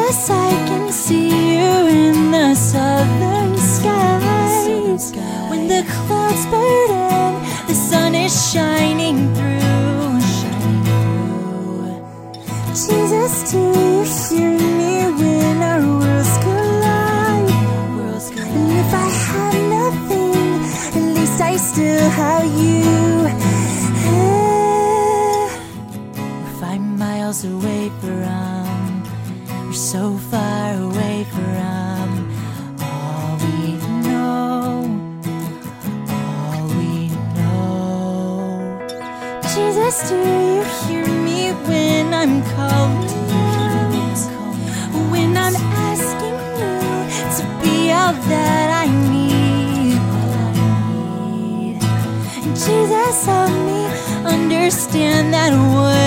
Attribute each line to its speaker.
Speaker 1: Jesus, I can see you in the southern skies. When the clouds burden, the sun is shining through. Jesus, do you hear me when our worlds collide? And if I have nothing, at least I still have you. We're 5 miles away from, we're so far away from all we know, all we know. Jesus, do you hear me when I'm calling out, when I'm asking you to be all that I need? And Jesus, help me understand that what